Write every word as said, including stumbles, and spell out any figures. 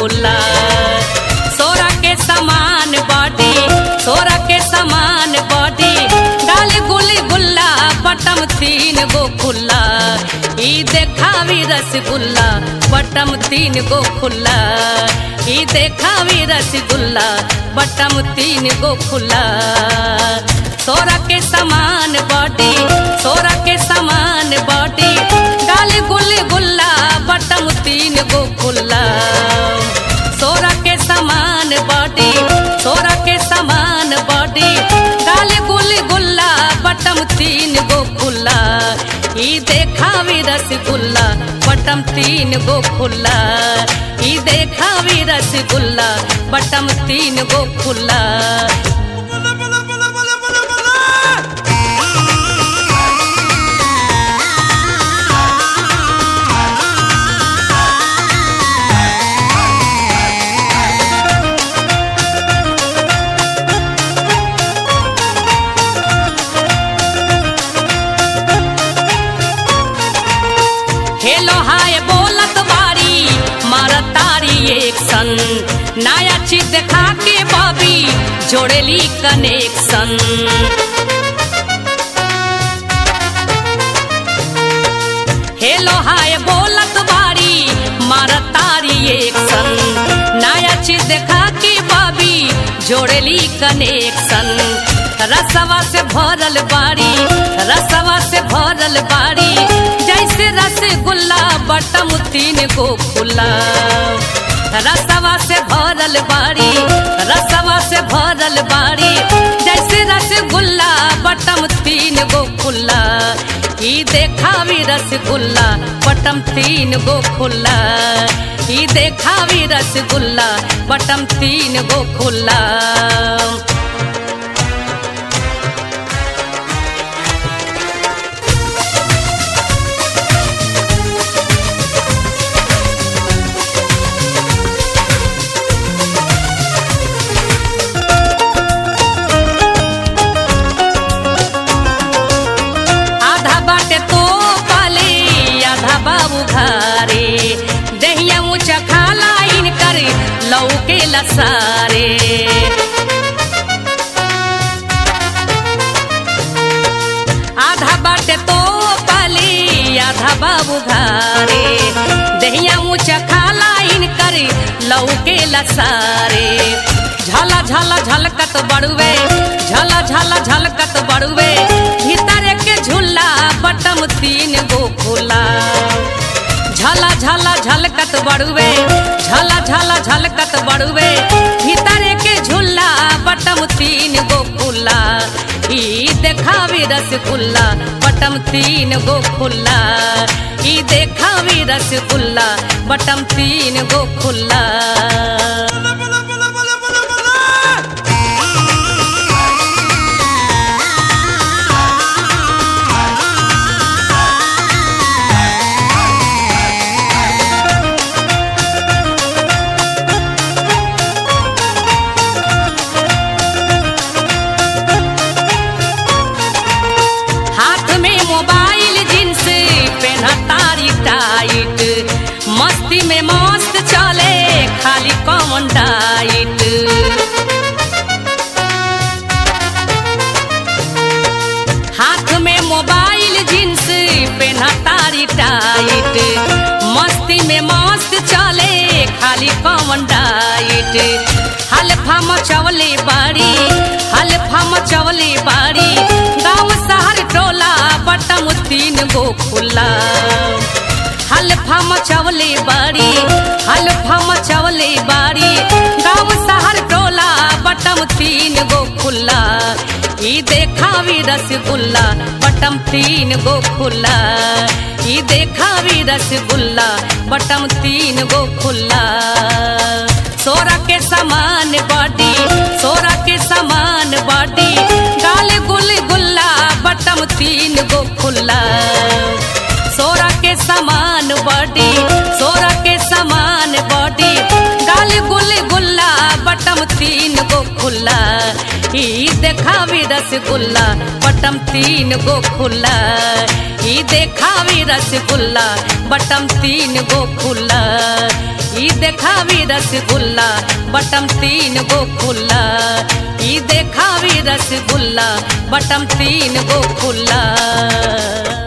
खुला। सोरा के समान बॉडी, सोरा के समान बॉडी, डाली गुली गुल्ला बटम तीन गो खुला। ई देखावी रसगुल्ला बटम तीन गो खुला। ई देखावी रसगुल्ला बटम तीन गो खुला। सोरा के समान बॉडी, सोरा के समान बॉडी, डाली गुली गुल्ला बटम तीन गो खुला। सोरा के समान बॉडी, सोरा के समान बॉडी, डाली गुली गुल्ला बटम तीन गो खुला। ई देखावी रसगुल्ला बटम तीन गो खुला। ई देखावी रसगुल्ला बटम तीन गो खुला। हेलो हाय बोलत बारी मारत तारी एक सन। नया चीज देखा के बॉबी जोड़ेली कनेक्शन। हेलो हाय बोलत बारी मारत तारी एक सन। नया चीज देखा के बॉबी जोड़ेली कनेक्शन। रसवा से भरल बाड़ी, रसवा से भरल बाड़ी, जैसे रसगुल्ला बटम तीन गो खुला। रसवा से भरल बाड़ी, रसवा से भरल बाड़ी, जैसे रसगुल्ला बटम तीन गो खुला। ई देखावी रसगुल्ला बटम तीन गो खुला। ई देखावी रसगुल्ला बटम तीन गो खुला। दहिया ऊंचा खाला इनकर लौके लसारे। आधा बाटे तो पाली आधा बाबू घारे। दहिया ऊंचा खाला इनकर लौके लसारे। झला झला झलकत बड़ुए, झला झला झलकत बड़ुए, भीतर के झूला बटम तीन गो खुला। झला झला झलकत बड़ुए, झला झला झलकत बड़ुए, भीतर के झूला बटम तीन गो खुला। ई देखावी रसगुल्ला बटम तीन गो खुला। ई देखावी रसगुल्ला बटम तीन गो खुला। मस्ती में मस्त चले खाली कॉमन डाइट। हाथ में मोबाइल जींस पहना तारी टाइट। मस्ती में मस्त चले खाली कॉमन डाइट। हल्फा मचवले बाड़ी, हल्फा मचवले बाड़ी, गाँव शहर टोला बटम तीन गो खुला। हल्फा मचवले बाड़ी, हल्फा मचवले बाड़ी, गाँव शहर टोला बटम तीन गो खुला। ई देखावी रसगुल्ला बटम तीन गो खुला। ई देखावी रसगुल्ला बटम तीन गो खुला। सोरा के समान बॉडी, सोरा के समान बॉडी, गाल गुल गुल्ला बटम तीन गो खुला। सोरा के समान बॉडी, सोरा के समान बॉडी, गाल गुल गुल्ला बटम तीन गो खुला। ई देखावी रसगुल्ला बटम तीन गो खुला। ई देखावी रसगुल्ला बटम तीन गो खुला। ई देखावी रसगुल्ला बटम तीन गो खुल्ला ई देखावी रसगुल्ला बटम तीन गो खुल्ला।